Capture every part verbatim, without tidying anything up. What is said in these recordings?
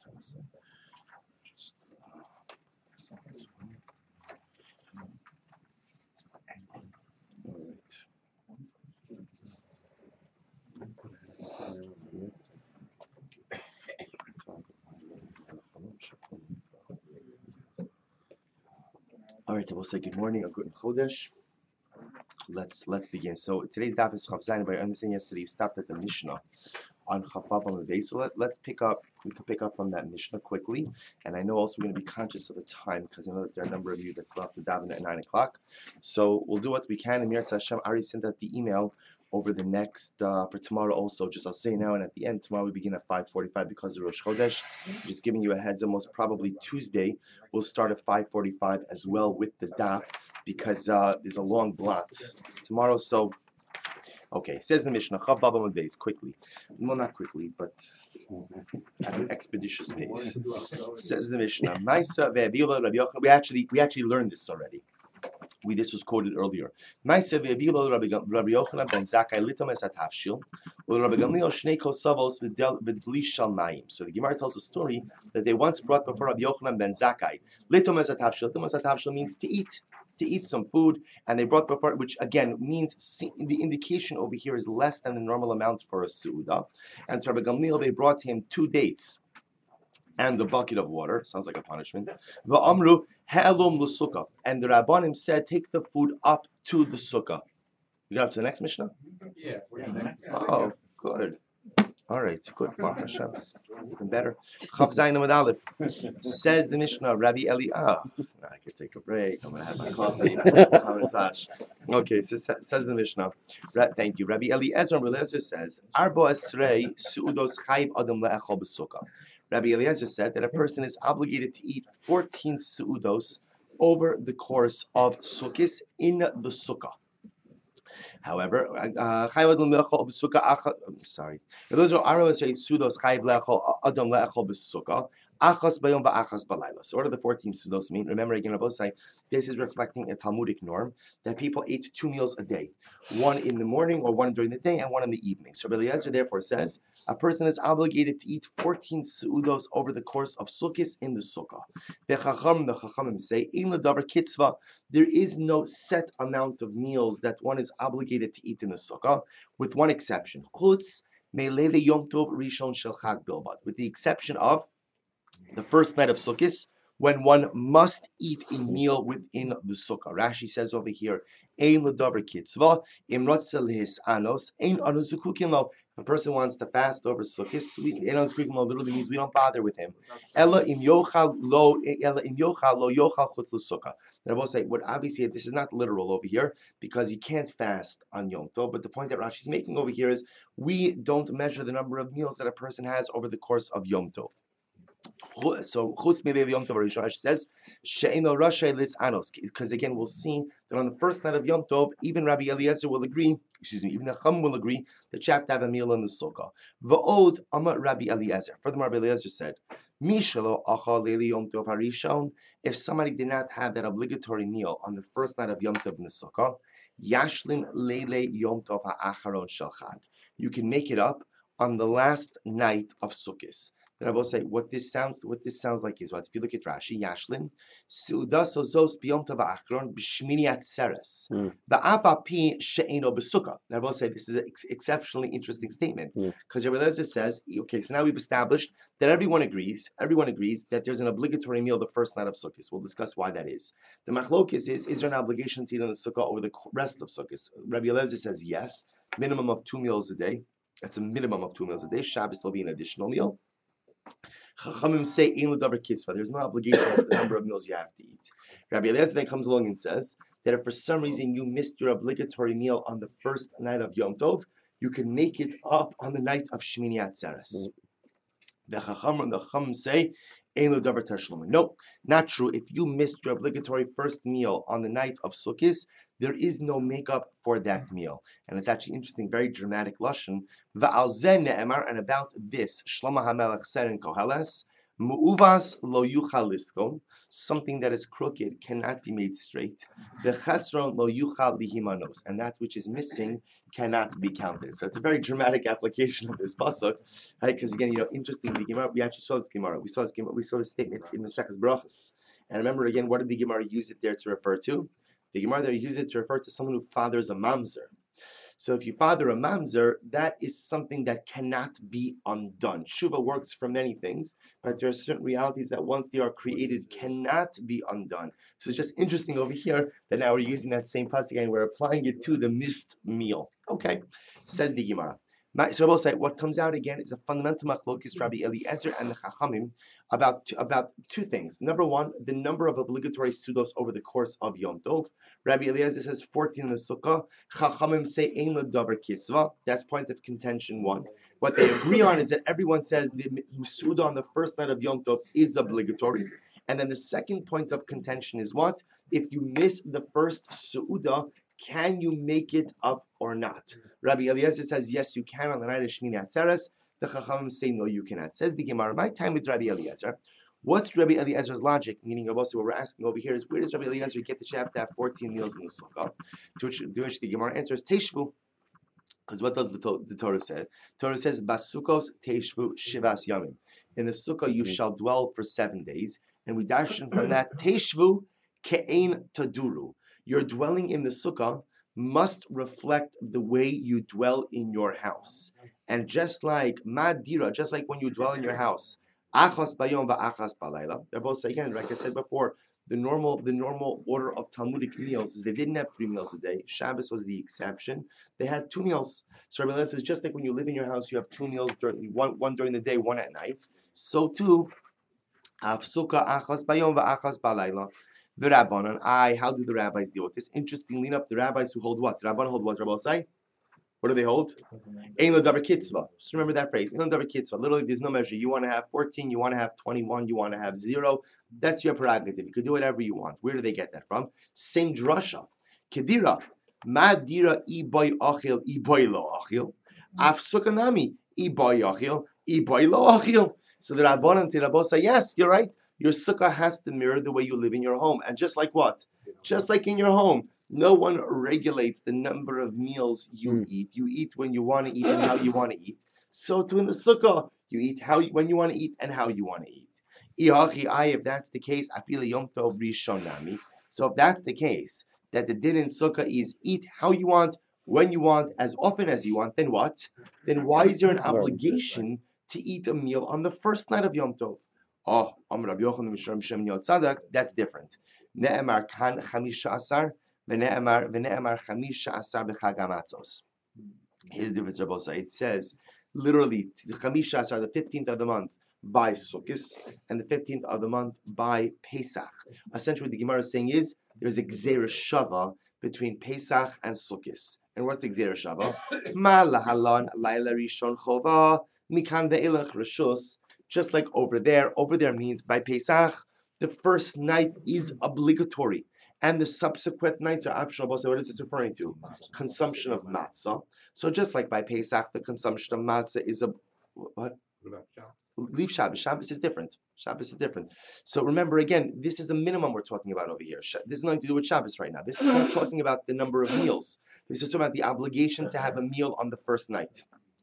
All right, I will say good morning or good chodesh. Let's let's begin. So today's daf is Chav Zayin. But I understand yesterday you stopped at the Mishnah on Chavav on the day. So let, let's pick up. We can pick up from that Mishnah quickly. And I know also we're going to be conscious of the time because I know that there are a number of you that still have to daven at nine o'clock. So we'll do what we can. And Mirza Hashem, I already sent out the email over the next uh, for tomorrow also. Just I'll say now and at the end tomorrow we begin at five forty-five because of Rosh Chodesh. Just giving you a heads up. Most probably Tuesday we'll start at five forty-five as well with the daf because uh, there's a long blot tomorrow. So okay, says the Mishnah, Chav Vav Amud Beis, quickly. Well, not quickly, but at an expeditious pace. Says the Mishnah, Maisa ve'avila Rabbi Yochanan. We actually we actually learned this already. We this was quoted earlier. Maisa ve'avila Rabbi Yochanan ben Zakkai litom es hatafshil, u'Rabbi Gamliel shnei kosavos v'dli shal mayim. So the Gemara tells a story that they once brought before Rabbi Yochanan ben Zakkai litom es hatafshil. Litom es hatafshil means to eat. To eat some food, and they brought before, which again means the indication over here is less than the normal amount for a suuda. And so Rabbi Gamliel, they brought him two dates and a bucket of water. Sounds like a punishment. Va'amru ha'elom l'sukkah, and the Rabbanim said, take the food up to the sukkah. You got up to the next Mishnah? Yeah. Oh, good. All right, good. Baruch Hashem. Even better. Chav Zayin Amud Aleph. Says the Mishnah, Rabbi Eli. Ah, I could take a break. I'm gonna have my coffee. Okay, so says the Mishnah. Thank you, Rabbi Eliezer. Rabbi Eliezer says, Arba Esrei Suudos Chayv Adam Le'echol B'Sukkah. Rabbi Eliezer said that a person is obligated to eat fourteen suudos over the course of Sukkis in the Sukkah. However, uh, I'm sorry. Those are Arba say Suudos Chayv Le'echol Adam Le'echol B'Sukkah. Achas bayom va'achas balayla. So what do the fourteen sudos mean? Remember again, Rabbi say this is reflecting a Talmudic norm that people ate two meals a day, one in the morning or one during the day and one in the evening. So Rabbi Eliezer therefore says a person is obligated to eat fourteen sudos over the course of Sukkos in the Sukkah. The Chacham, the Chachamim say, in the davar kitzva, there is no set amount of meals that one is obligated to eat in the Sukkah, with one exception. Chutz me'leile yom tov rishon shel chag bilbad, with the exception of the first night of Sukkot, when one must eat a meal within the Sukkah. Rashi says over here, Ein l'davar kitzva, im rotza lehis anos, ein anu zukukin lo. If a person wants to fast over Sukkot, ein anu zukukin lo literally means we don't bother with him. Ella im yochal lo, ella im yochal lo yochal chutz l'sukkah. And I will say, what obviously this is not literal over here because you can't fast on Yom Tov. But the point that Rashi is making over here is we don't measure the number of meals that a person has over the course of Yom Tov. So Chutz Me'leil Yom Tov Rishon, Rashi says she'eino rashay lis anos, because again we'll see that on the first night of Yom Tov, even Rabbi Eliezer will agree, excuse me, even the Chum will agree that you have to have a meal in the Sukkah. Va'od Amar Rabbi Eliezer. Furthermore, Rabbi Eliezer said, Mi shelo achal leili Yom Tov harishon. If somebody did not have that obligatory meal on the first night of Yom Tov in the Sukkah, Yashlim leile Yom Tov ha'acharon shel Chag. You can make it up on the last night of Sukkot. Then I will say what this sounds what this sounds like is what if you look at Rashi, Yashlin, Seudas ozos biyom tov ha'achron b'shmini atzeres, ba'ava pi she'eno b'sukkah. Then I will say this is an ex- exceptionally interesting statement because Rabbi Eliezer says, okay, so now we've established that everyone agrees, everyone agrees that there's an obligatory meal the first night of Sukkot. We'll discuss why that is. The machlokes is, is there an obligation to eat on the Sukkah over the rest of Sukkot? Rabbi Eliezer says yes, minimum of two meals a day. That's a minimum of two meals a day. Shabbos will be an additional meal. Chachamim say ein l'davar kitzva. There's no obligation as to the number of meals you have to eat. Rabbi Eliezer then comes along and says that if for some reason you missed your obligatory meal on the first night of Yom Tov, you can make it up on the night of Shmini Atzeres. The Chachamim, the Chachamim say ein l'davar tashlum. No, not true. If you missed your obligatory first meal on the night of Sukkot, there is no makeup for that meal. And it's actually interesting, very dramatic lashon. Va'al zeh ne'emar, and about this, Shlomo HaMelech said in Koheles, Mu'uvas lo yuchal liskon, something that is crooked cannot be made straight. The chesron lo yuchal lihimanos, and that which is missing cannot be counted. So it's a very dramatic application of this pasuk, right? Because again, you know, interestingly, the Gemara, we actually saw this Gemara. We saw this Gemara, we saw this statement in the Second Brachas. And remember again, what did the Gemara use it there to refer to? The Gemara there used it to refer to someone who fathers a mamzer. So if you father a mamzer, that is something that cannot be undone. Tshuva works for many things, but there are certain realities that once they are created cannot be undone. So it's just interesting over here that now we're using that same pasuk and we're applying it to the missed meal. Okay, says the Gemara. So I will say what comes out again is a fundamental machlokes Rabbi Eliezer and the Chachamim about two, about two things. Number one, the number of obligatory sudos over the course of Yom Tov. Rabbi Eliezer says fourteen in the Sukkah. Chachamim say ein l'davar kitzva. That's point of contention one. What they agree on is that everyone says the suda on the first night of Yom Tov is obligatory. And then the second point of contention is what? If you miss the first suda, can you make it up or not? Rabbi Eliezer says, yes, you can on the night of Shmini Atzeres. The Chachamim say, no, you cannot. Says the Gemara, my time with Rabbi Eliezer. What's Rabbi Eliezer's logic? Meaning, also what we're asking over here is, where does Rabbi Eliezer get the chapter to have fourteen meals in the Sukkah? To which, to which the Gemara answers, Teshvu. Because what does the, to- the Torah say? The Torah says, Basukos Teshvu Shivas Yamim. In the Sukkah you shall dwell for seven days. And we darshan from that, Teshvu Ke'ein Taduru. Your dwelling in the sukkah must reflect the way you dwell in your house. And just like madira, just like when you dwell in your house, achas bayom va'achas balayla. They're both again, like I said before, the normal the normal order of Talmudic meals is they didn't have three meals a day. Shabbos was the exception. They had two meals. So Rabbi Eliezer says, just like when you live in your house, you have two meals during one one during the day, one at night. So too, af sukkah achas bayom va'achas balayla. The Rabbanon, I, how do the rabbis deal with this? Interestingly enough, the rabbis who hold what? The Rabbanon hold what, Rabbi say? What do they hold? Ein l'davar kitzvah. Just remember that phrase. Ein l'davar kitzvah. Literally, there's no measure. You want to have fourteen, you want to have twenty-one, you want to have zero. That's your prerogative. You can do whatever you want. Where do they get that from? Same drasha. Kedira. Ma dira I boy achil, I boy lo achil. Af sukanami, I boy achil, I boy lo achil. So the Rabbanon say, Rabbi say, yes, you're right. Your sukkah has to mirror the way you live in your home. And just like what? Just like in your home, no one regulates the number of meals you mm. eat. You eat when you want to eat and how you want to eat. So too in the sukkah, you eat how you, when you want to eat and how you want to eat. If that's the case, yom tov rishonami. So if that's the case, that the din in sukkah is eat how you want, when you want, as often as you want, then what? Then why is there an obligation to eat a meal on the first night of Yom Tov? Oh, Amr Yochanan Mishram Shem Yod Tzadak, that's different. Ne'emar kan chamisha asar, v'ne'emar v'ne'emar chamisha asar b'chag hamatzos. Here's the difference, Rabbi Say. It says literally the chamisha asar, the fifteenth of the month by Sukkot, and the fifteenth of the month by Pesach. Essentially, what the Gemara is saying is there's a gzera shava between Pesach and Sukkot. And what's the gzera shava? Ma lahalan laila rishon chova mikan ve'elach rishus. Just like over there, over there means by Pesach, the first night is obligatory, and the subsequent nights are optional. So what is this referring to? Consumption of matzah. So just like by Pesach, the consumption of matzah is a what? Leave Shabbos. Shabbos is different. Shabbos is different. So remember again, this is a minimum we're talking about over here. This is nothing to do with Shabbos right now. This is not talking about the number of meals. This is about the obligation to have a meal on the first night.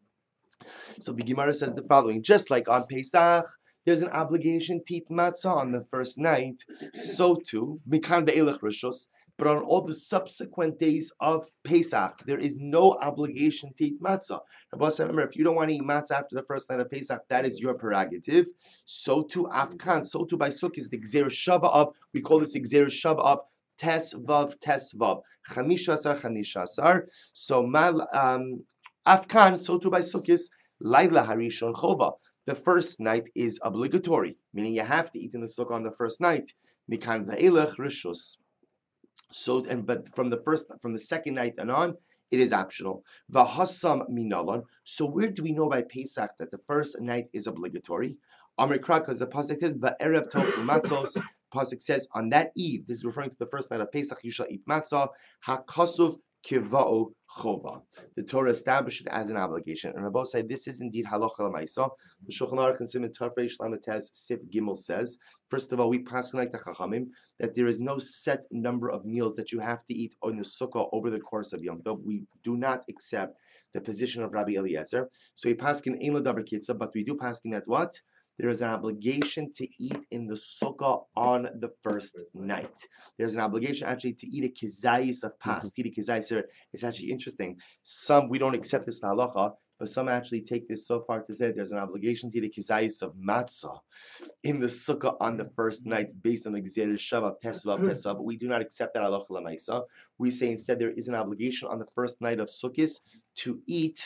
So the Gemara says the following: just like on Pesach, there's an obligation to eat matzah on the first night, so too, mikan ve'elach rishos, but on all the subsequent days of Pesach, there is no obligation to eat matzah. Remember, if you don't want to eat matzah after the first night of Pesach, that is your prerogative. So too, afkan, so too by Sukkot is the gzera shava of, we call this the gzera shava of tes vav tes vav, chamisha asar chamisha asar. So mal um. Afkan, so too by Sukkot, Laila Harishon Chova. The first night is obligatory, meaning you have to eat in the sukkah on the first night. Mikan ve'elach rishus. So and but from the first from the second night and on, it is optional. V'hasam minalon. So where do we know by Pesach that the first night is obligatory? Amr Kra, because the pasuk says ba'erev tov umatzos. Pasuk says on that eve. This is referring to the first night of Pesach. You shall eat matzah. Hakasuv kiva'u chova. The Torah established it as an obligation. And Rabbi said this is indeed halacha l'maisa. The Shulchan Aruch and Simon Tafresh Lametez Sif Gimel says, first of all, we pass like the Chachamim that there is no set number of meals that you have to eat in the sukkah over the course of Yom Tov. We do not accept the position of Rabbi Eliezer. So we paskin ein l'davar kitza, but we do paskin that what? There is an obligation to eat in the sukkah on the first night. There's an obligation actually to eat a kizayis of pas. Mm-hmm. Eat a kizayis. It's actually interesting. Some, we don't accept this halacha, but some actually take this so far to say there's an obligation to eat a kizayis of matzah in the sukkah on the first night based on the gzeres shava tesvav tesvav. But we do not accept that halacha l'maisa. We say instead there is an obligation on the first night of Sukkot to eat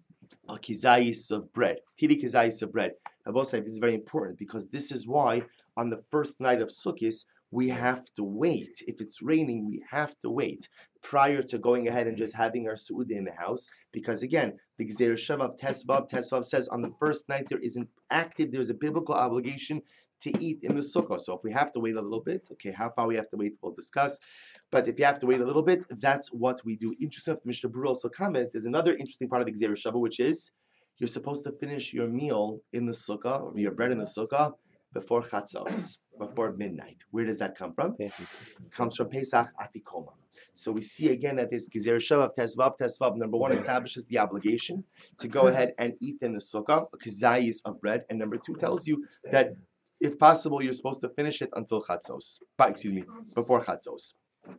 a kizayis of bread. Tiri kizayis of bread. I will say this is very important because this is why on the first night of Sukkot we have to wait. If it's raining, we have to wait prior to going ahead and just having our su'udah in the house. Because again, the Gzeir Shavav Tesvav, Tesvav says on the first night there is an active, there's a biblical obligation to eat in the sukkah. So if we have to wait a little bit, okay, how far we have to wait, we'll discuss. But if you have to wait a little bit, that's what we do. Interesting, Mishnah Berurah also comments, is another interesting part of the Gzeir Shava, which is you're supposed to finish your meal in the sukkah, or your bread in the sukkah, before chatzos, before midnight. Where does that come from? It comes from Pesach Afikoma. So we see again that this Gezer Shavav Tesvav Tesvav, number one, establishes the obligation to go ahead and eat in the sukkah, a kazayis of bread, and number two tells you that if possible, you're supposed to finish it until chatzos. Excuse me, before chatzos.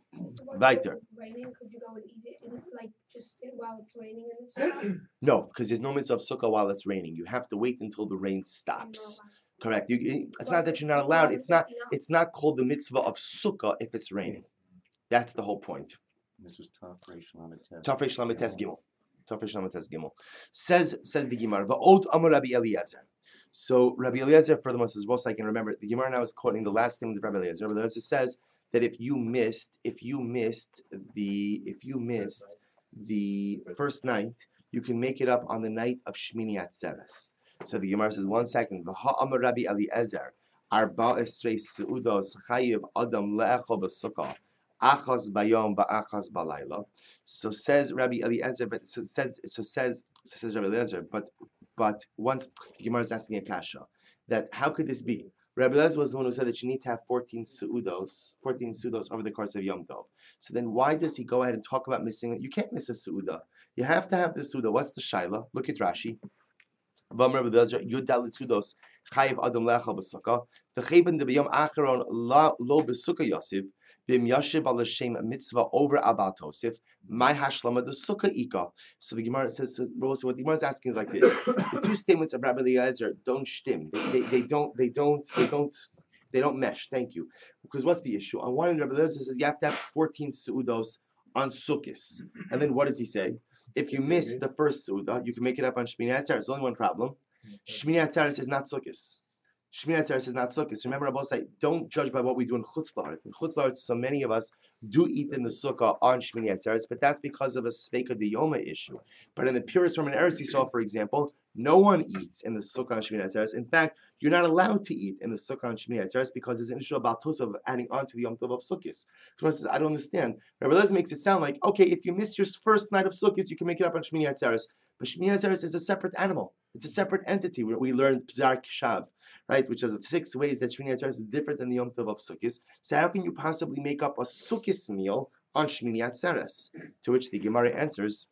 Weiter. Raining, could you go and eat it in, like just while it's raining in the sukkah? No, because there's no mitzvah of sukkah while it's raining. You have to wait until the rain stops. Correct. You, it's not that you're not allowed. It's not. It's not called the mitzvah of sukkah if it's raining. That's the whole point. This is Tafresh Lametes. Tafresh Lametes Gimel. Tafresh Lametes Gimel. Says says the Gemara. Va'od Amar Rabbi Eliezer. So Rabbi Eliezer, furthermore, as well as I can remember, the Gemara now is quoting the last thing of Rabbi Eliezer. Rabbi Eliezer says that if you missed, if you missed the, if you missed the first night, you can make it up on the night of Shmini Atzeres. So the Gemara says, one second. V'ha'amar Rabbi Eliezer, arba esrei seudos chayiv adam le'echol b'sukkah, achas bayom va'achas balayla. So says Rabbi Eliezer, but so says so says so says Rabbi Eliezer, but but once the Gemara is asking a kasha, that how could this be? Rabbi Eliezer was the one who said that you need to have fourteen seudos, fourteen seudos over the course of Yom Tov. So then why does he go ahead and talk about missing it? You can't miss a seuda. You have to have the seuda. What's the shaila? Look at Rashi. Rabbi Eliezer, Yudal seudos chayiv adam le'achal b'sukkah. The chayven de b'yom acharon lo b'sukkah yosef b'im yashiv al shem mitzvah over abal tosif. My hashlama the sukkah ika. So the Gemara says, so what the Gemara is asking is like this: the two statements of Rabbi Eliezer don't shtim. They, they, they don't. They don't. They don't. They don't mesh. Thank you. Because what's the issue? On one end, Rabbi Eliezer says you have to have fourteen seudos on sukkahs, and then what does he say? If you miss the first seudah, you can make it up on Shmini Atzeres. There's only one problem. Shmini Atzeres is not sukkahs. Shmini Atzeres is not sukkahs. Remember, Rabbi say, don't judge by what we do in Chutz La'aretz. In Chutz La'aretz, so many of us do eat in the sukkah on Shmini Atzeres, but that's because of a Sveika Diyoma issue. But in the purest form in Eretz Yisrael, for example, no one eats in the sukkah on Shmini Atzeres. In fact, you're not allowed to eat in the sukkah on Shmini Atzeres because there's an issue about Tosaf adding on to the Yom Tov of Sukkot. So says, I don't understand. Rabbi Eliezer makes it sound like, okay, if you miss your first night of Sukkot, you can make it up on Shmini Atzeres. But Shmini Atzeres is a separate animal. It's a separate entity. We, we learned Pzar Kishav, right, which is the six ways that Shmini Atzeres is different than the Yom Tov of Sukkot. So how can you possibly make up a Sukkot meal on Shmini Atzeres? To which the Gemara answers,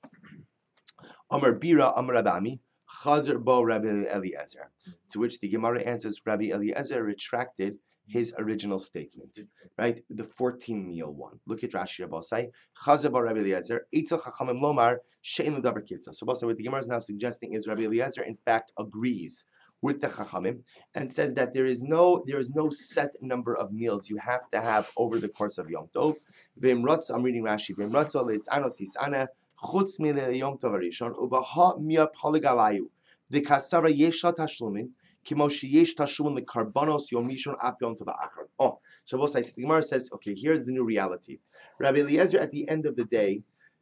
Amar Bira, Amar Abami, Chazer bo Rabbi Eliezer. To which the Gemara answers, Rabbi Eliezer retracted his original statement, right? The fourteen meal one. Look at Rashi Abosai. Chazer bo Rabbi Eliezer. Eitzel chachamim lomar she'en l'davar kitza. So Abosai, what the Gemara is now suggesting is Rabbi Eliezer, in fact, agrees with the chachamim and says that there is no there is no set number of meals you have to have over the course of Yom Tov. V'imratz, I'm reading Rashi. V'imratz leis anos isana. Chutz mile Yom Tov Arishon ubaha mia poligalayu the kasara yesha tashlumin kimo sheyesh tashlumin the karbanos yomishon ap Yom Tov Achron. Oh, Shabbos says the Gemara says, okay, here's the new reality. Rabbi Eliezer at the end of the day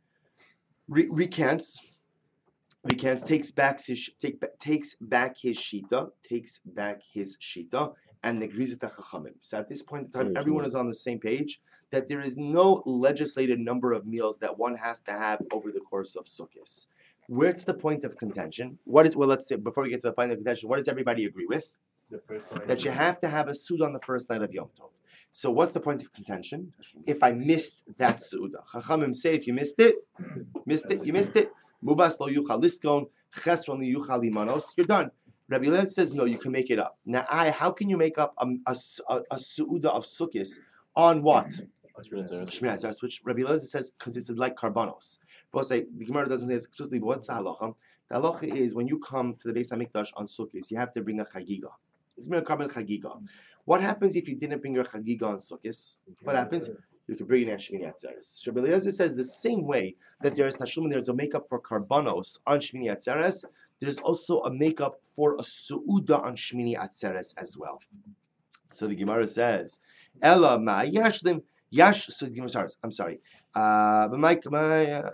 re- recants, recants, takes back his take takes back his shita, takes back his shita, and agrees with the chachamim. So at this point in time, everyone is on the same page that there is no legislated number of meals that one has to have over the course of Sukkot. Where's the point of contention? What is well? Let's say before we get to the point of contention, what does everybody agree with? That you have to have a Suda on the first night of Yom Tov. So what's the point of contention? If I missed that Suda, Chachamim say if you missed it, missed it, you missed it. Mubas lo yuchal liskon, chesron li yuchal limanos. You're done. Rabbi Eliezer says no, you can make it up. Now, I how can you make up a a, a, a Suda of Sukkos on what? Shmini Atzeres, which Rabbi Eliezer says because it's like karbanos. But say the Gemara doesn't say explicitly. But what's the halacha? The halacha is when you come to the Beis Hamikdash on Sukkos, you have to bring a chagiga. It's bring a carbon chagiga. What happens if you didn't bring your chagiga on Sukkos? What happens? You can bring it in Shmini Atzeres. Rabbi Eliezer says the same way that there is tashlumin, there's a makeup for karbanos on Shmini Atzeres. There's also a makeup for a suuda on Shmini Atzeres as well. So the Gemara says, Ella ma yashlim yash. So the Gemara starts. I'm sorry. Uh, my my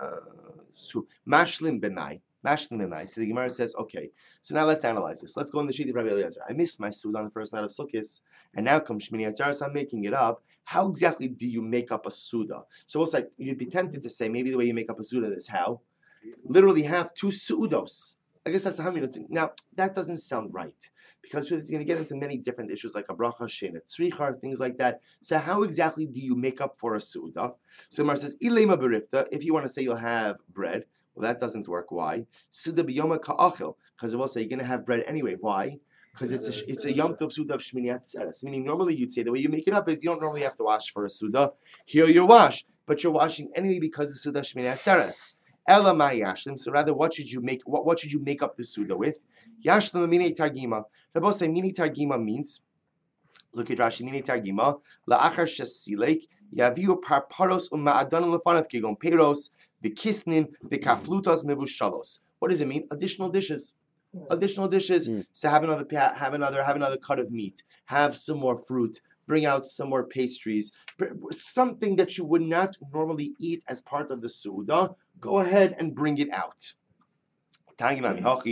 mashlim b'mai. Mashlim b'mai. So the Gemara says, okay. So now let's analyze this. Let's go in the sheet of Rabbi Eliezer. I missed my suuda on the first night of Sukkot, and now comes Shmini Atzeres. I'm making it up. How exactly do you make up a suuda? So it's like you'd be tempted to say maybe the way you make up a suuda is how literally have two suudos. I guess that's the Hamid thing. Now, that doesn't sound right because it's going to get into many different issues like a bracha, shena, tzrichar, things like that. So how exactly do you make up for a suuda? So Mar says, ilema berifta, if you want to say you'll have bread, well, that doesn't work. Why? Suda biyoma ka'achil, because it will say you're going to have bread anyway. Why? Because it's a, it's a yom tov suda of Shmini Atzeres. Meaning normally you'd say the way you make it up is you don't normally have to wash for a suda. Here you wash, but you're washing anyway because it's suda Shmini Atzeres. Ela ma yashlim. So rather, what should you make? What, what should you make up the suda with? Yashlim mini targima. Rabbi say mini targima means. Look at Rashi. Mini targima la'achar shesilek yaviu parparos u'ma'adan lefanav kigon peros v'kisnin v'kaflutas mevushalos. What does it mean? Additional dishes. Additional dishes. Mm. So have another, have another, have another cut of meat. Have some more fruit. Bring out some more pastries. Something that you would not normally eat as part of the suuda. Go ahead and bring it out. We have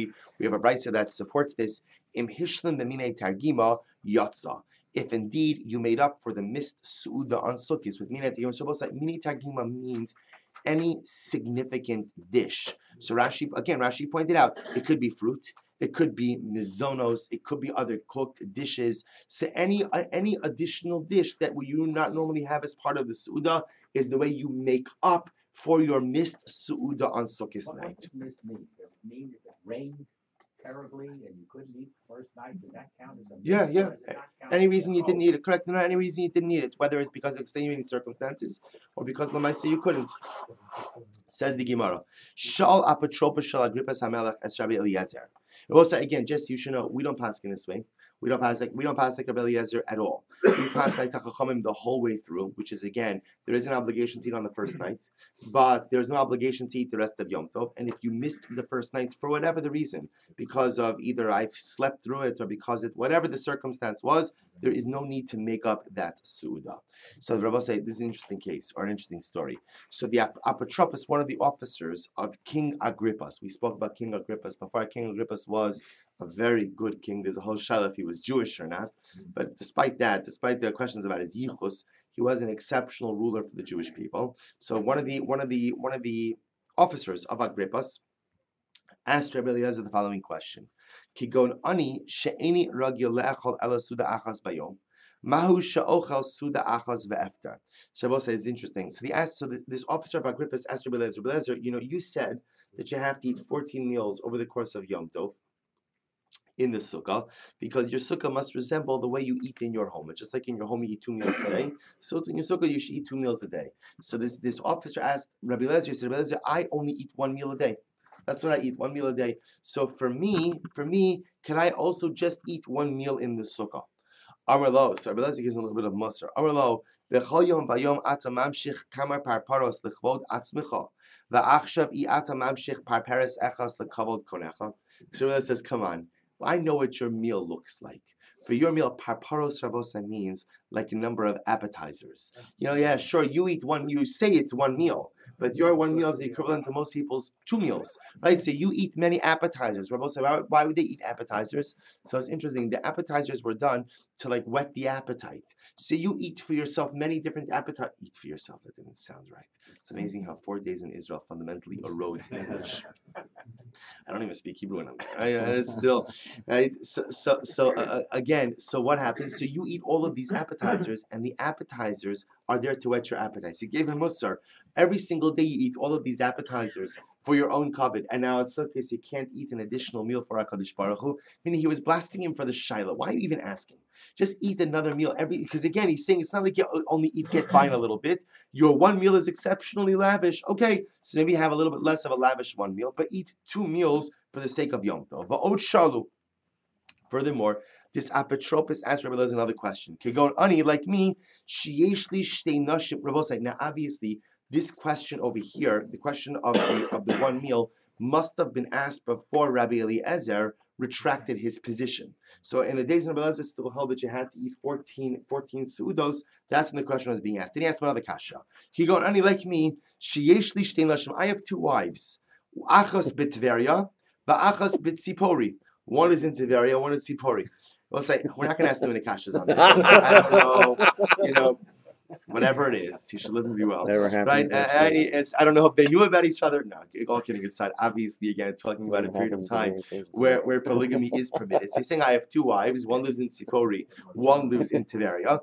a brayso that supports this. Im hishlim b'minei targima yatsa. If indeed you made up for the missed suuda on Sukkot with minei targima, so minei targima means any significant dish. So Rashi, again, Rashi pointed out, it could be fruit, it could be mizonos, it could be other cooked dishes. So any uh, any additional dish that you not normally have as part of the suuda is the way you make up for your missed suuda on Sukkot night. What does missed mean? Does it mean if it rained terribly and you couldn't eat the first night, does that count as a miss? Yeah, yeah. Any reason you oh. didn't eat it, correct? No, any reason you didn't eat it, whether it's because of extenuating circumstances or because Lamaisa you couldn't. Says the Gemara. Shal apotropos shal Agrippas hamelech es Rabbi Eliezer. It will say again, just you should know, we don't pass in this way. We don't pass like we don't pass like Rabbi Eliezer at all. We pass like Tachachamim the whole way through, which is again, there is an obligation to eat on the first night, but there's no obligation to eat the rest of Yom Tov. And if you missed the first night for whatever the reason, because of either I've slept through it or because it whatever the circumstance was, there is no need to make up that suuda. So the Rabbi say this is an interesting case or an interesting story. So the apotropos, one of the officers of King Agrippas, we spoke about King Agrippas before. King Agrippas was a very good king. There's a whole shaila if he was Jewish or not. But despite that, despite the questions about his yichus, he was an exceptional ruler for the Jewish people. So one of the one of the one of the officers of Agrippas asked Rabbi Eliezer the following question: Kigon ani she'eni ragil le'achol ela suda achas bayom. Mahu she'ochel suda achas ve'eftar. So Rabbi says it's interesting. So he asked. So the, this officer of Agrippas asked Rabbi Eliezer, Rabbi Eliezer, you know, you said that you have to eat fourteen meals over the course of Yom Tov in the sukkah, because your sukkah must resemble the way you eat in your home. It's just like in your home you eat two meals a day. So in your sukkah you should eat two meals a day. So this this officer asked Rabbi Eliezer, he said, Rabbi Eliezer, I only eat one meal a day. That's what I eat, one meal a day. So for me, for me, can I also just eat one meal in the sukkah? Amar lo. So Rabbi Eliezer gives a little bit of musar. Amar lo. B'chol yom v'yom ata mamshich kamar parparos l'chvod atzmicha v'achshav i ata mamshich parparos echas l'kavod konecha. So Rabbi Eliezer says, come on. I know what your meal looks like. For your meal, parparos rabosa means like a number of appetizers. You know, yeah, sure, you eat one, you say it's one meal, but your one meal is the equivalent to most people's two meals, right? So you eat many appetizers. Rabbi said, why, why would they eat appetizers? So it's interesting. The appetizers were done to like whet the appetite. So you eat for yourself many different appetite. Eat for yourself. That didn't sound right. It's amazing how four days in Israel fundamentally erodes English. I don't even speak Hebrew when I'm there. Right? And it's still, right? So, so, so uh, again, so what happens? So you eat all of these appetizers, and the appetizers are there to whet your appetite. So you gave him Musar. Every single day you eat all of these appetizers for your own covet, and now it's okay, so you can't eat an additional meal for HaKadosh Baruch Hu. Meaning he was blasting him for the Shaila. Why are you even asking? Just eat another meal every, because again, he's saying it's not like you only eat, get by in a little bit. Your one meal is exceptionally lavish. Okay, so maybe have a little bit less of a lavish one meal, but eat two meals for the sake of Yom Tov. Va'od shalu. Furthermore, this apotropos asked Rabbi Eliezer another question. Kegon ani, like me, sheyesh li shtei nashim. Rabbi said, now obviously, this question over here, the question of the, of the one meal, must have been asked before Rabbi Eliezer retracted his position. So in the days of Rabbi Eliezer still held that you had to eat fourteen, fourteen seudos. That's when the question was being asked. Then he asked another kasha. He goes, "Ani like me, sheyesh li shtei nashim. I have two wives. Achas b'Tveria, va'achas b'Tzipori. One is in Tveria, one is Tzipori." We'll say we're not going to ask too many kashas on this. I don't know, you know. Whatever it is, you should live and be well. Never Right? happened. I, I, I don't know if they knew about each other. No, all kidding aside. Obviously, again, talking about a period of time where, where polygamy is permitted. So he's saying, I have two wives. One lives in Tzipori, one lives in Tiberia.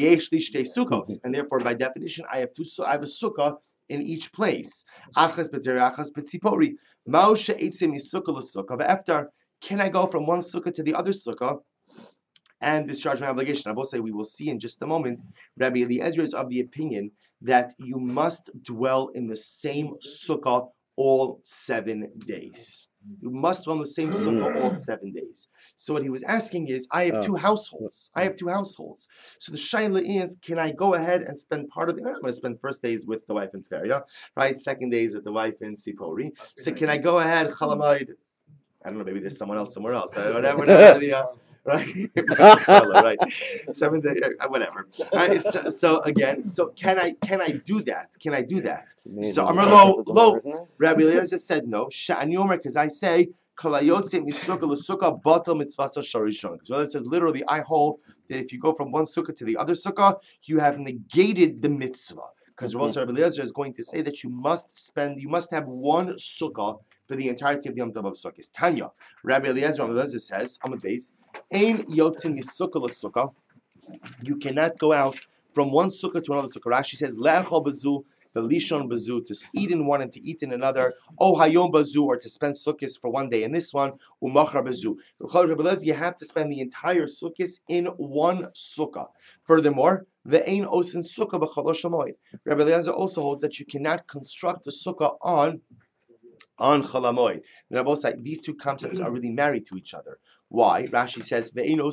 And therefore, by definition, I have two. I have a sukkah in each place. Achas b'Tiberia, achas b'Tzipori. Ma'oshe eitzim misukah l'sukkah. After, can I go from one sukkah to the other sukkah and discharge my obligation? I will say, we will see in just a moment, Rabbi Eliezer is of the opinion that you must dwell in the same sukkah all seven days. You must dwell in the same sukkah all seven days. So what he was asking is, I have two households. I have two households. So the shaila is, can I go ahead and spend part of the, I'm going to spend first days with the wife in Tveria, right? Second days with the wife in Sipori. So can I go ahead, Chalamoid, I don't know, maybe there's someone else somewhere else. Whatever, whatever the, uh, right? Right. Seven days, whatever. Right. So, so again, so can I can I do that? Can I do that? So Amar lo lo. Rabbi Eliezer said no. Sha'ani Omer, because I say kalayotze misukah l'sukkah batal mitzvah sharishon. So it says literally, I hold that if you go from one sukkah to the other sukkah, you have negated the mitzvah. Because also Rabbi Eliezer is going to say that you must spend, you must have one sukkah for the entirety of the Yom Tov of Sukkot. Tanya, Rabbi Eliezer, Rabbi Eliezer says, on the base, Ein yotzin misukah l'sukkah. You cannot go out from one sukkah to another sukkah. Rashi says, le'echol bazu, the lishon bazu, to eat in one and to eat in another. O hayom bazu, or to spend sukkahs for one day in this one. Umachar bazu. Rabbi Eliezer, you have to spend the entire sukkahs in one sukkah. Furthermore, the ein osin sukkah b'chalosh hamoed. Rabbi Eliezer also holds that you cannot construct a sukkah on on Chalamoid. Like, these two concepts are really married to each other. Why? Rashi says,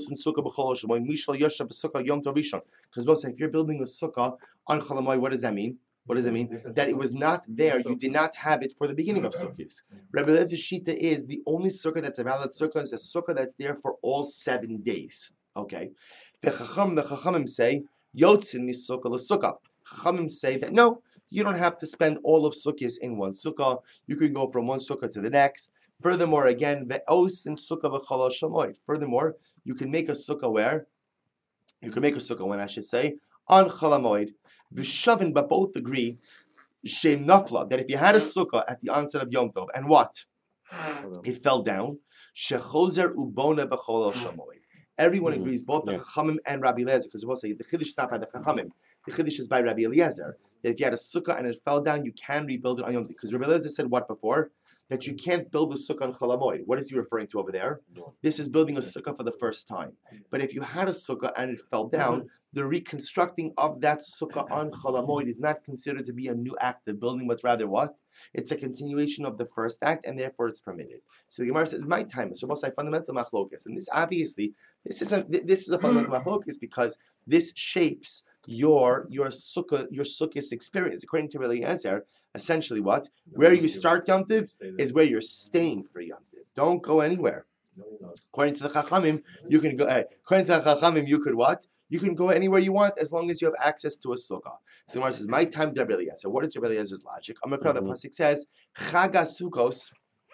because both say, if you're building a sukkah on Chalamoid, what does that mean? What does that mean? That it was not there, you did not have it for the beginning of sukkahs. Rabbi Eliezer Shita is the only sukkah that's a valid sukkah is a sukkah that's there for all seven days. Okay. The Chacham, the Chachamim say, Yotzin misukah l'sukkah. Chachamim say that no, you don't have to spend all of sukkahs in one sukkah. You can go from one sukkah to the next. Furthermore, again, the os in sukkah v'chalosh hamoed. Furthermore, you can make a sukkah where you can make a sukkah when I should say on chalamoid. V'shavin, but both agree shem nafla that if you had a sukkah at the onset of Yom Tov and what it fell down, shechozer ubona b'chalosh hamoed. Everyone agrees, both the Chachamim and Rabbi Eliezer, because we'll say the Chiddush is not by the Chachamim. The Chiddush is by Rabbi Eliezer. That if you had a sukkah and it fell down, you can rebuild it on Yom Tov. Because Rabbi Eliezer said what before? That you can't build a sukkah on Chalamoid. What is he referring to over there? This is building a sukkah for the first time. But if you had a sukkah and it fell down, the reconstructing of that sukkah on Chalamoid is not considered to be a new act of building, but rather what? It's a continuation of the first act, and therefore it's permitted. So the Gemara says, "My time." So most fundamental machlokas, and this obviously, this is a this is a fundamental machlokas because this shapes your your sukkah your sukkah's experience. According to Rabbi Eliezer, essentially what where you start Yom Tov is where you're staying for Yom Tov. Don't go anywhere. According to the Chachamim, you can go. Uh, according to the Chachamim, you could what? You can go anywhere you want as long as you have access to a sukkah. So the Gemara says, my time Rabbi Eliezer. What is Rabbi Eliezer's logic? Amakra, the pasuk says, Chag HaSukkos,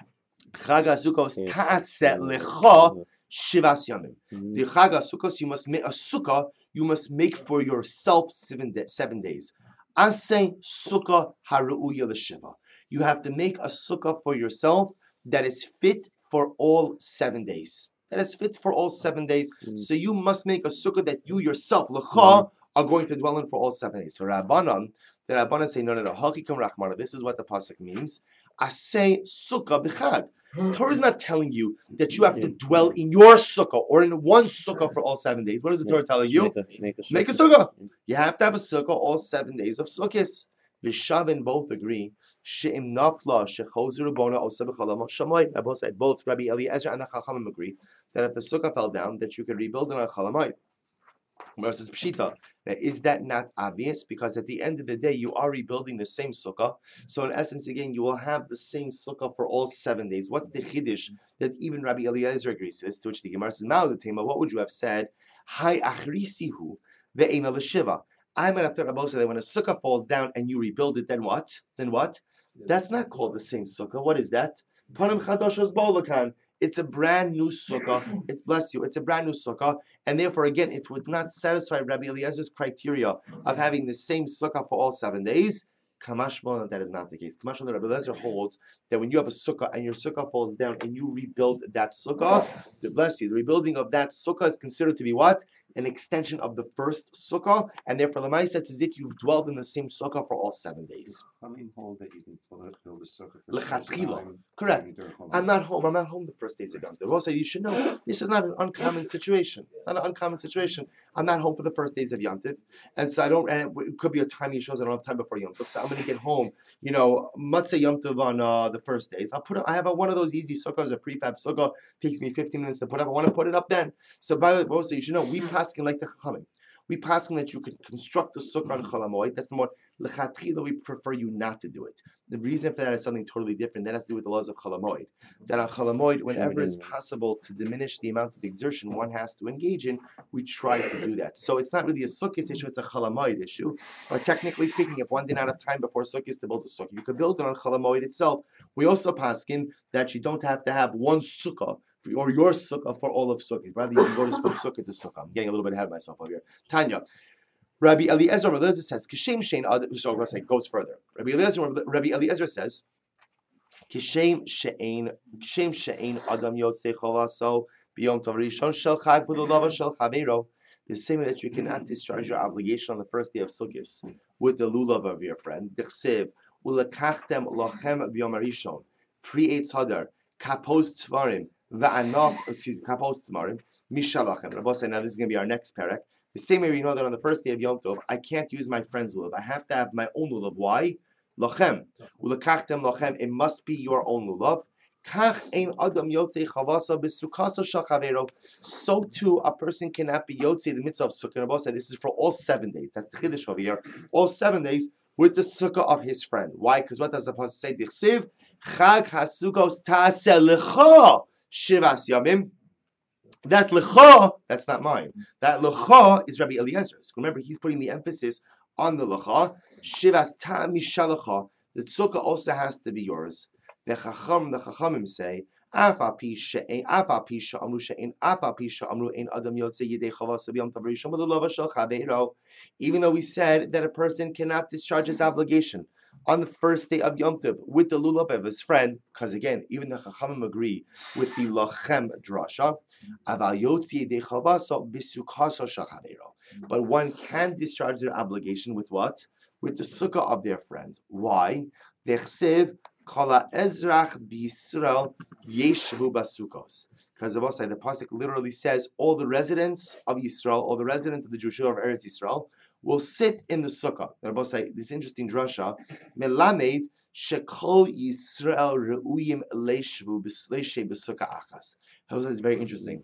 Chag HaSukkos ta'aset lecha shivas yamim. The Chag HaSukkos, you must make a sukkah, you must make for yourself seven, day, seven days. Aseh sukkah haru'uya l'shiva. You have to make a sukkah for yourself that is fit for all seven days. That is fit for all seven days. Mm-hmm. So you must make a sukkah that you yourself, lecha, mm-hmm. are going to dwell in for all seven days. For Rabbanan, the Rabbanan say, no, no, no, hachikum rachmana. This is what the pasuk means. Aseh sukkah b'chag. Torah is not telling you that you have to dwell in your sukkah or in one sukkah for all seven days. What is the Torah telling you? Make a, make a, make a sukkah. You have to have a sukkah all seven days of sukkahs. Vishavin both agree. She'im nafla shechozer ubona osa b'chalam shamoy. Both Rabbi Eliezer and the Chachamim agree that if the sukkah fell down, that you could rebuild it on a chalamoid. Versus pshita. Now, is that not obvious? Because at the end of the day, you are rebuilding the same sukkah. So in essence, again, you will have the same sukkah for all seven days. What's the chiddush that even Rabbi Eliezer agrees to this? To which the Gemara says, "Ma'al what would you have said? Hai achrisihu ve'ena l'shiva." I'm going to have to Rabbi say that when a sukkah falls down and you rebuild it, then what? Then what? That's not called the same sukkah. What is that? Panim chadashos bolakan. It's a brand new sukkah. It's bless you. It's a brand new sukkah, and therefore, again, it would not satisfy Rabbi Eliezer's criteria of having the same sukkah for all seven days. Kamashmon, that is not the case. Kamashmon, Rabbi Eliezer holds that when you have a sukkah and your sukkah falls down and you rebuild that sukkah, bless you, the rebuilding of that sukkah is considered to be what? An extension of the first sukkah, and therefore the Ma'aseh it's as if you've dwelled in the same sukkah for all seven days. I mean, hold that you can build a sukkah. Lechatchila, correct. I'm not home. I'm not home the first days of Yom Tov. Also, you should know this is not an uncommon situation. It's not an uncommon situation. I'm not home for the first days of Yom Tov, and so I don't. And it could be a time he shows I don't have time before Yom Tov, so I'm going to get home. You know, Matzah Yom Tov on uh, the first days. I'll put. I have a, one of those easy sukkahs, a prefab sukkah. Takes me fifteen minutes to put up. I want to put it up then. So by the way, also you should know we paskin like the Chachamim. We paskin that you could construct a sukkah on Chalamoid. That's the more lechatchila. We prefer you not to do it. The reason for that is something totally different. That has to do with the laws of Chalamoid. That on Chalamoid, whenever it's possible to diminish the amount of exertion one has to engage in, we try to do that. So it's not really a sukkah issue; it's a Chalamoid issue. But technically speaking, if one did not have time before sukkah to build a sukkah, you could build it on Chalamoid itself. We also paskin that you don't have to have one sukkah or your sukkah for all of sukkah. Rather, you can go just from sukkah to sukkah. I'm getting a little bit ahead of myself over here. Tanya. Rabbi Eliezer, Rabbi Eliezer says, Kishem Shein Adam, so I'm going to say, goes further. Rabbi Eliezer, Rabbi Eliezer says, Kishem Shein, Kishem Shein Adam Yotzei Chavaso, B'yom Tov Rishon Shel Chag B'dolava Shel Chaveiro. The same way that you cannot discharge your obligation on the first day of Sukkot with the lulav of your friend. Dichsev, Ulekachtem Lochem B'yom Rishon, Pre-Eitz Hadar, Kapos Tvarim, Va'anof, excuse me, Kapos Tvarim, Mishalachem. Rabbi say, now this is going to be our next parak. The same way we know that on the first day of Yom Tov, I can't use my friend's lulav. I have to have my own lulav. Why? Lochem. Ulekachtem lochem. It must be your own lulav. Kach ein adam yotzei chavasa b'sukaso shel chaveiro. So too, a person cannot be yotzei the mitzvah of sukkah. Rabbi said this is for all seven days. That's the chiddush over here. All seven days with the sukkah of his friend. Why? Because what does the pasuk say? Dichsiv chag hasukos ta'aseh lecha shivas yamim. That lecha, that's not mine. That lecha is Rabbi Eliezer's. Remember, he's putting the emphasis on the lecha. Shivas ta mishalecha. The tzukah also has to be yours. The chacham, the chachamim say, afa pi she'ein, afa pi she'amru she'ein, afa pi she'amru ein adam yotzei yidei chavasa b'yom tov rishon b'lulava shel chaveiro. Even though we said that a person cannot discharge his obligation on the first day of Yom Tov with the lulav of his friend, because again, even the Chachamim agree with the lachem drasha, aval yotzi yedei chavasa b'sukaso shel chaveiro. But one can discharge their obligation with what? With the sukkah of their friend. Why? Dechsev kala ezrach b'Yisrael yeshvu basukos. Because the the pasuk literally says all the residents of Yisrael, all the residents of the Jewish of Eretz Yisrael, will sit in the sukkah. The Rebbe say this interesting drasha. Melamed shekol Yisrael reuyim leishvu b'sleishe b'sukkah achas. That is very interesting.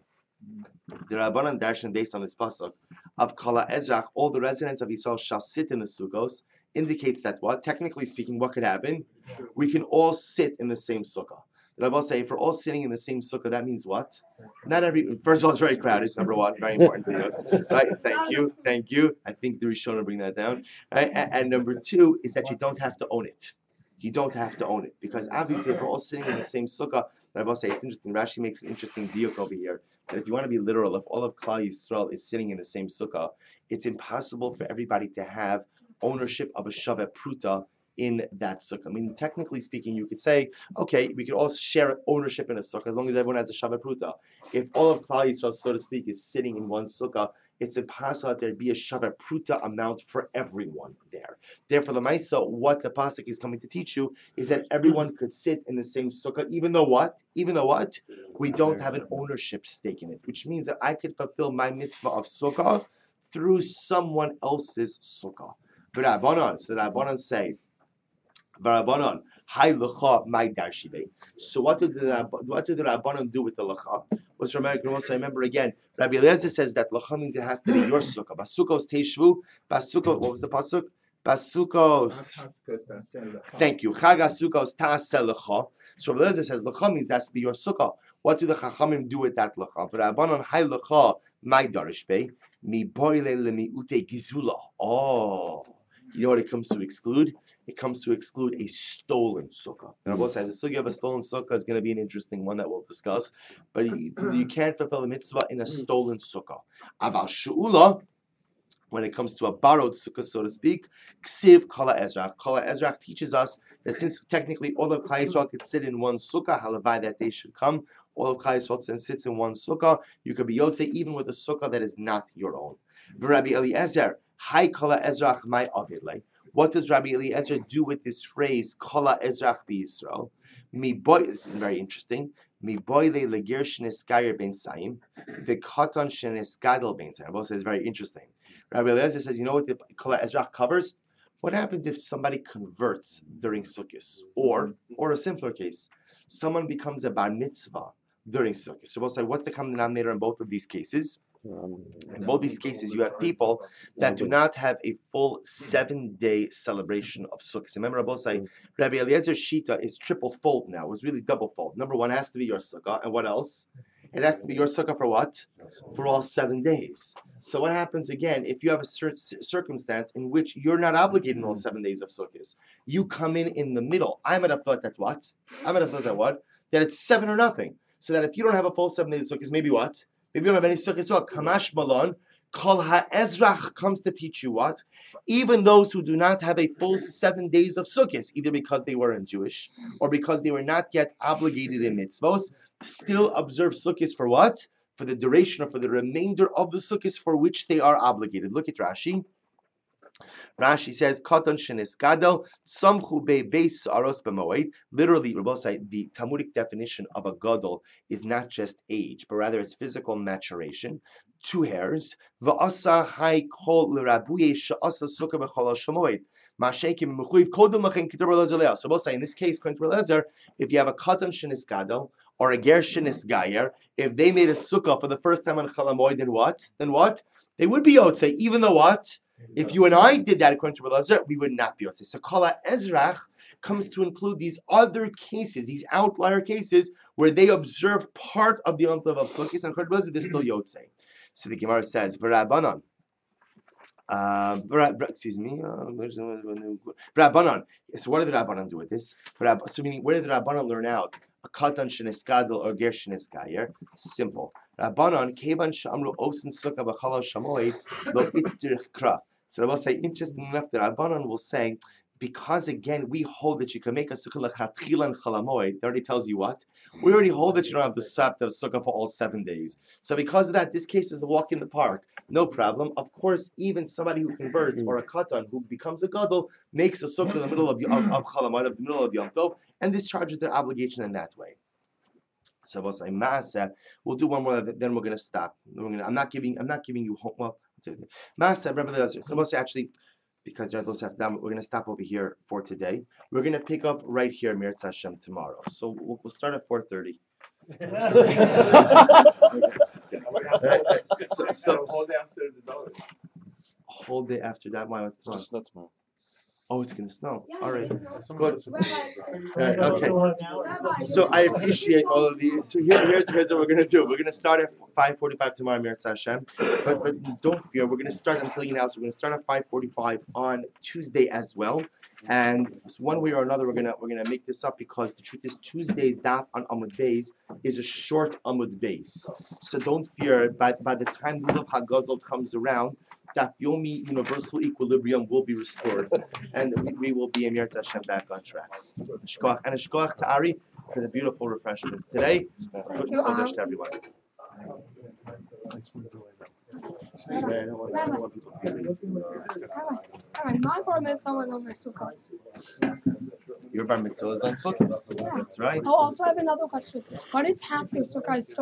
The Rabbanan Darshan, based on this pasuk of Kala Ezrach, all the residents of Yisrael shall sit in the sukkos, indicates that what? Technically speaking, what could happen? We can all sit in the same sukkah. The Rabbi say, if we're all sitting in the same sukkah, that means what? Not every. First of all, it's very crowded. Number one, very important thing. Right? Thank you, thank you. I think the Rishon will bring that down. Right? And, and number two is that you don't have to own it. You don't have to own it because obviously, if we're all sitting in the same sukkah, I will say it's interesting. Rashi makes an interesting diuk over here that if you want to be literal, if all of Klal Yisrael is sitting in the same sukkah, it's impossible for everybody to have ownership of a Shaveh Pruta in that sukkah. I mean, technically speaking, you could say, okay, we could all share ownership in a sukkah as long as everyone has a Shaveh Pruta. If all of Klal Yisrael, so to speak, is sitting in one sukkah, it's impossible that there be a Shaveh Pruta amount for everyone there. Therefore, the Maisa, what the Pasuk is coming to teach you is that everyone could sit in the same sukkah, even though what? Even though what? We don't have an ownership stake in it, which means that I could fulfill my mitzvah of sukkah through someone else's sukkah. But Rabbanon, so the Rabbanon say, V'Rabbanon, Hai L'cha Mai Darshibe. So what did the what did the Rabbanon do with the L'cha? What's American also? I remember again, Rabbi Eliezer says that L'cha means it has to be your sukkah. Basukos Teishvu, Basukos. What was the pasuk? Basukos. Thank you. Chag Asukos Ta'aseh L'cha. So Rabbi Eliezer says L'cha means it has to be your sukkah. What do the Chachamim do with that L'cha? V'Rabbanon Hai L'cha Mai Darshbe Mi Boile LeMiute Gizula. Oh, you know what it comes to exclude? It comes to exclude a stolen sukkah. And Rabbi said the sugya of a stolen sukkah is going to be an interesting one that we'll discuss. But you, you can't fulfill the mitzvah in a stolen sukkah. Aval she'ula, when it comes to a borrowed sukkah, so to speak, ksiv kala ezrach. Kala ezrach teaches us that since technically all of Klal Yisrael could sit in one sukkah, halavai that day should come. All of Klal Yisrael sits in one sukkah. You could be yotze even with a sukkah that is not your own. Rabbi Eliezer, hai kala ezrach my avidle. What does Rabbi Eliezer do with this phrase, Kala Ezrach B'Yisrael? Mi boy, this is very interesting. Mi boy le legir shneskayer ben saim, the katan shneskadel ben saim. Also, it's very interesting. Rabbi Eliezer says, you know what the Kala Ezrach covers? What happens if somebody converts during Sukkot, or, or a simpler case, someone becomes a bar mitzvah during Sukkot? So we'll say, what's the common denominator in both of these cases? In both these cases, you have people that do not have a full seven-day celebration of Sukkot. Remember, Rabbi say, Rabbi Eliezer's Shita is triple-fold now. It was really double-fold. Number one, it has to be your Sukkah. And what else? It has to be your Sukkah for what? For all seven days. So what happens again, if you have a certain circumstance in which you're not obligated in all seven days of Sukkot, you come in in the middle. I might have thought that's what? I might have thought that what? That it's seven or nothing. So that if you don't have a full seven days of Sukkot, maybe what? Maybe you don't have any sukkah as well. Kamash Malon, Kol HaEzrach comes to teach you what? Even those who do not have a full seven days of sukkahs, either because they weren't Jewish or because they were not yet obligated in mitzvos, still observe sukkahs for what? For the duration or for the remainder of the sukkahs for which they are obligated. Look at Rashi. Rashi says, "Katan sheniskadel samchu be beis aros b'moed." Literally, Rabbi say the Talmudic definition of a gadol is not just age, but rather it's physical maturation. Two hairs. Va'asa hai kol l'rabuye she'asa sukkah b'chol shamoed. Ma'shekim mechuyev kodem lachem kitur b'lezer. So Rabbi say in this case, according to Lezer, if you have a katan sheniskadel or a ger shenisgayer, if they made a sukkah for the first time on Chol Hamoed, then what? Then what? They would be yotze, even though what? If you and I did that according to Elazar, we would not be yotze. So Kala Ezrach comes to include these other cases, these outlier cases, where they observe part of the Yom Tov of Sukkot, and according to Elazar, they're still yotze. So the Gemara says, V'Rabbanan, uh, excuse me, uh, V'Rabbanan. So what did the Rabbanan do with this? So meaning, where did the Rabbanan learn out? A katan sheniskadel or ger sheniskayer? Simple. Rabbanon kevan shamru osin sukkah b'chalal shamoed lo itzdirich kra. So I will say, interesting enough, the Rabbanon will say, because again we hold that you can make a sukkah lechatchila and Chol Hamoed. It already tells you what we already hold that you don't have the sabt of sukkah for all seven days. So because of that, this case is a walk in the park, no problem. Of course, even somebody who converts or a katan who becomes a gadol makes a sukkah in the middle of of, of Chol Hamoed, of the middle of Yom Tov, and discharges their obligation in that way. So we'll say Maaseh. We'll do one more, then we're going to stop. We're gonna, I'm not giving. I'm not giving you home. Well, Maaseh. We'll say actually, because we're going to stop over here for today. We're going to pick up right here, Mirz Hashem, tomorrow. So we'll, we'll start at four thirty. so, so, whole day after the dollar. Whole day after that. Why? What's tomorrow? It's not tomorrow. Oh, it's gonna snow. Yeah, All I right. didn't know. Good. Rabbi, Right, okay. Rabbi, So I appreciate all of the. So here, here's, here's what we're gonna do. We're gonna start at five forty-five tomorrow, Mir Hashem. But but don't fear, we're gonna start. I'm telling you now. So we're gonna start at five forty-five on Tuesday as well. And one way or another, we're gonna we're gonna make this up because the truth is Tuesday's daf on Amud Beis is a short Amud Beis. So don't fear. By by the time Lulav Hagazol comes around, Daf Yomi universal equilibrium will be restored, and we, we will be in Mir Hashem back on track. Shkoach and Shkoach Ta'ari for the beautiful refreshments today. Good you, Chodesh Am. to everyone. Yeah, I don't want, I don't want people to be lazy. Rabbi, Rabbi, my bar mitzvah was over Sukkot. Your bar mitzvah is on Sukkot. That's right. Oh, also I have another question. What if half your Sukkah is